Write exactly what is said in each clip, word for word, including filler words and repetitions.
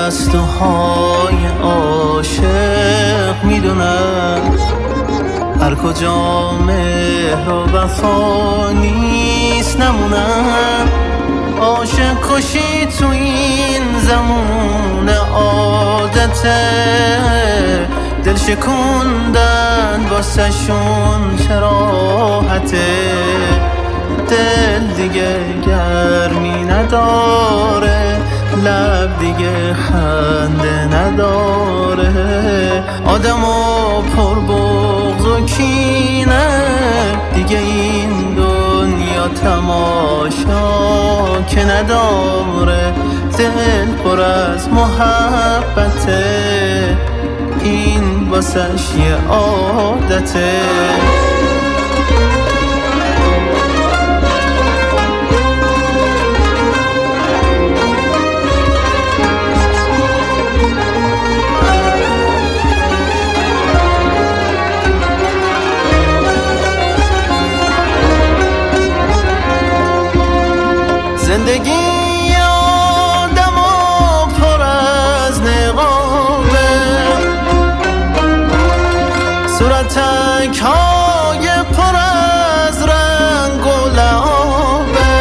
پرستوهای عاشق میدونن هر کجا مهر و وفا نیست نمونن. عاشق کشی تو این زمون عادته، دل شکوندن واسه شون شراحته. دل دیگه گرمی نداره، لب دیگه خنده نداره، آدمو پر بغض و کینه، دیگه این دنیا تماشا که نداره. دل پر از محبته، این واسش یه عادته. زندگی آدم و پر از نقابه، صورتک های پر از رنگ و لعابه.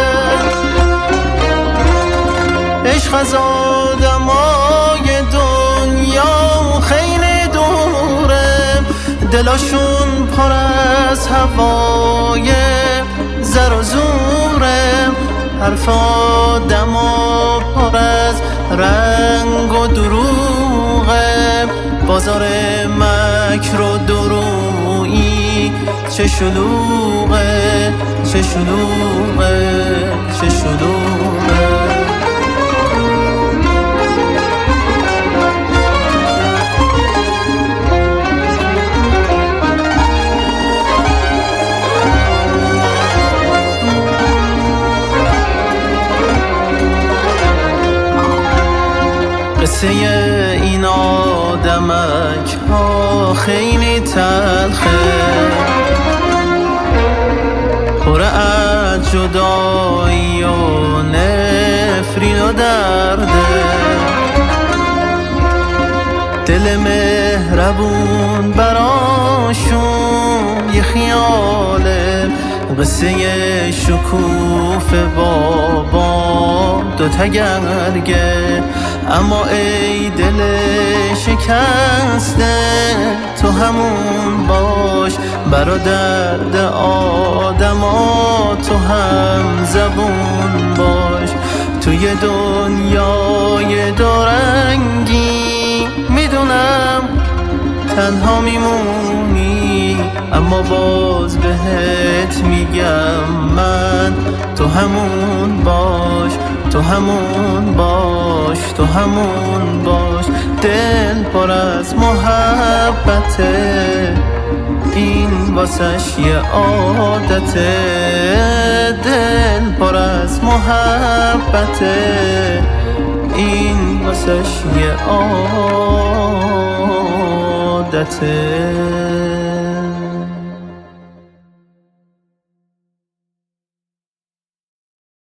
عشق از آدم های دنیا خیلی دوره، دلاشون پر از هوای زر و زوره. حرف آدم و پر از رنگ و دروغه، بازار مکر و درویی چه شلوغه، چه شلوغه، چه شلوغه. قصه این آدمک ها خیلی تلخه، پر از جدایی و نفرین و درده. دل مهربون براشون یه خیاله، قصه شکوف بابا دوتا گرگه. اما ای دل شکسته، تو همون باش برادر آدما، تو هم زبون باش. توی دنیای دورنگی میدونم تنها میمونی، اما باز بهت میگم من، تو همون باش، تو همون باش، تو همون باش. دل پر از محبته، این واسش یه عادته. دل پر از محبته، این واسش یه عادته.